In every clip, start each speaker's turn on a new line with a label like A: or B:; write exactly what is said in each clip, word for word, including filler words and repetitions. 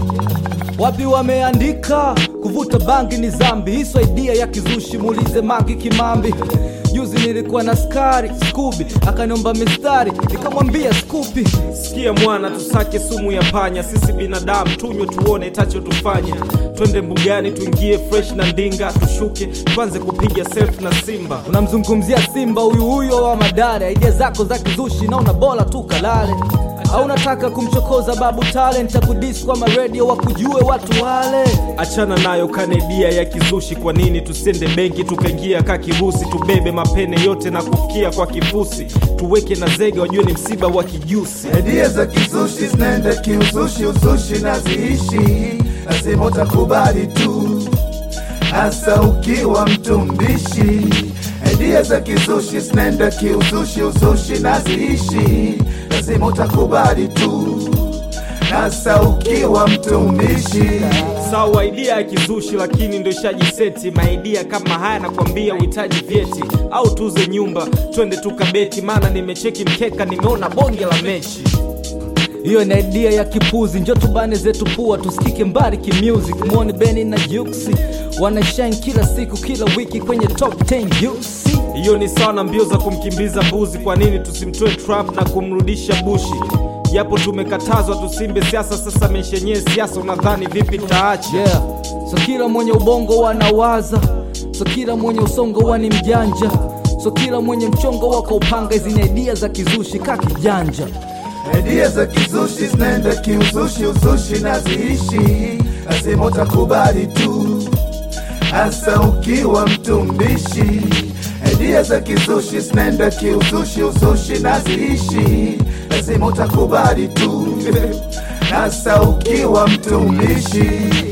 A: Wapi wameandika kuvuta bangi ni zambi? Hiso idea ya kizushi, muulize Mangi Kimambi. Juzi nilikuwa na skari Scooby, akaniomba mistari, nikamwambia Scoopy,
B: sikia mwana, tusake sumu ya panya. Sisi binadamu tunywe tuone itacho tufanya. Twende mbugani tuingie fresh na ndinga, tushuke tuanze kupiga self na Simba.
A: Unamzungumzia Simba huyu huyo wa Madare, idea zako za kizushi na una bora tu kalale. Au unataka kumchokoza babu talent, takudis kwa maradio wakujue watu wale.
B: Achana nayo kanedia ya kizushi, kwa nini tusende benki tukaingia kakirusi? Tubebe mapene yote na kufikia kwa kifusi, tuweke na zege wajue ni msiba wa kijusi.
C: Idea za kizushi zinaenda kiuzushi, uzushi na ziishi, lazima utakubali tu, hasa ukiwa mtumbishi. Idea za kizushi zinaenda kiuzushi, uzushi na ziishi, lazima utakubali tu, hasa ukiwa mtumishi.
B: Sawa idea ya kizushi lakini ndo ishajiseti. Maidia kama haya nakwambia uhitaji vyeti, au tuze nyumba twende tukabeti, maana nimecheki mkeka nimeona bonge la mechi.
A: Hiyo ni idea ya kipuzi, njoo tubane zetu pua tusikike mbali kimusic. Muone Benny na Juxi wanashine kila siku kila wiki kwenye top ten U C.
B: Hiyo ni sawa na mbio za kumkimbiza mbuzi, kwa nini tusimtoe Trump na kumrudisha Bushi? Yapo tumekatazwa tusimbe siasa, sasa meshenye siasa unadhani vipi taacha?
A: Yeah, so kila mwenye ubongo wanawaza, so kila mwenye usongo wani mjanja, so kila mwenye mchongo wako upanga. Hizi ni idea za kizushi kaki janja.
C: Idea za kizushi zinaenda kiuzushi, uzushi na ziishi, lazima utakubali tu, hasa ukiwa mtumbishi. Idea za kizushi zinaenda kiuzushi, uzushi na ziishi, lazima utakubali tu, hasa ukiwa mtumishi.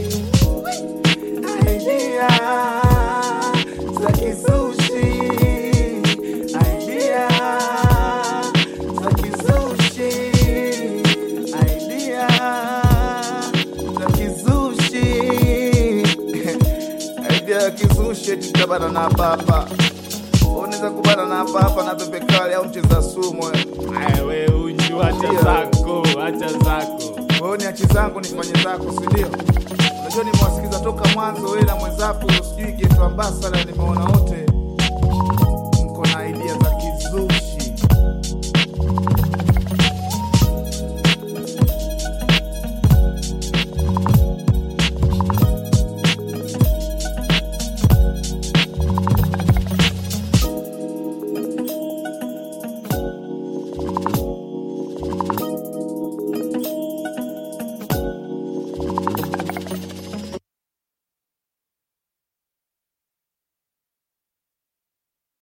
C: Idea za kizushi, idea za kizushi, idea za kizushi. Idea ya kizushi tutabana na papa, unaweza kubana na papa na pepe kali au mcheza sumu.
B: Wewe unju acha zako, acha zako.
C: Wewe ni achi zangu nifanye zako, si ndio? Unajua nimewasikiza toka mwanzo wewe na mwenzako, usijui geto ambassador nimeona wote